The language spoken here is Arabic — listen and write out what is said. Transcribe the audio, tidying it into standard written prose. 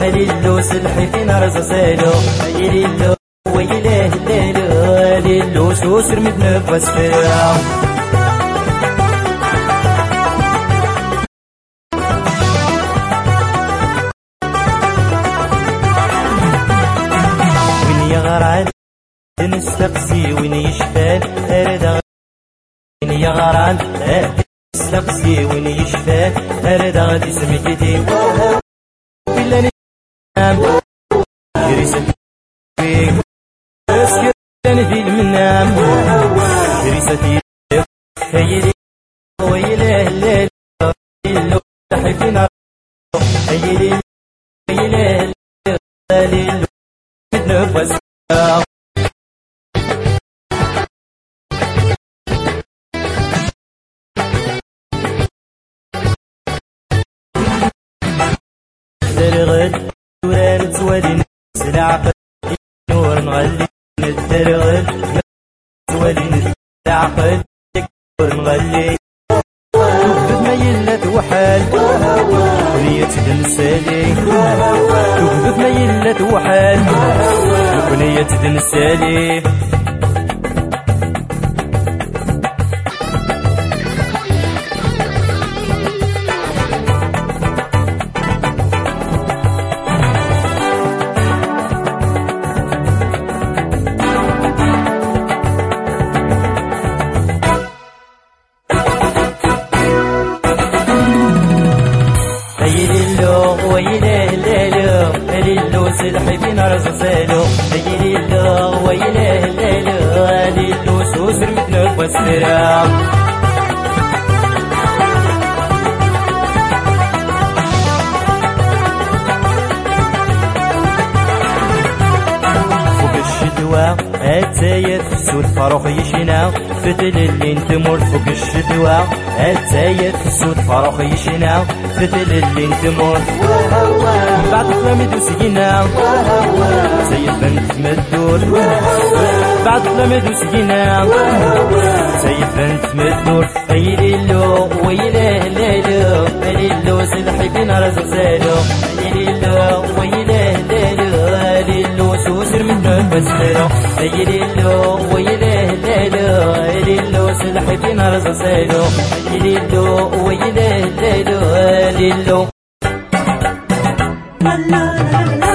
ليلو سلحي في نار زازالو ليلو ويلاه الليلو ليلو سوسر متنفس فيها وين يغران نستقسي وين يشفان أرد وين يغران نستقسي وين يشفان أرد غادي سمكتي ولا ننام يريسك فيك اسكت في المنام يريستي خيري ويله الليل ليلو تحفينا خيري ويله الليل متنفس الدرغل وران تسوالي سلعقل نور نغلي الدرغل تسوالي سلعقل نور نغلي تكذب ما يلا توحال ونية تنسالي تكذب ما يلا توحال ونية تنسالي ويله الليلو ليلو سلحي في نار زازالو ليلو ويله الليلو ليلو سوسر متنفس فيها فوق الشدوى التاير في السود فاروق يشنا فتل اللي نتمر فوق الشدوى التاير في السود فاروق يشنا فتل اللي نتمر بعد فلامي دوسينا سيد بنت مدور بعد فلامي دوسينا سيد بنت مدور اي ليلو ويله الليلو ليلو سلحي في نار زازالو ليلو ويله الليلو ليلو سوسر متنفس فيها اي ليلو ويله الليلو ليلو سلحي في نار زازالو ليلو ويله الليلو ليلو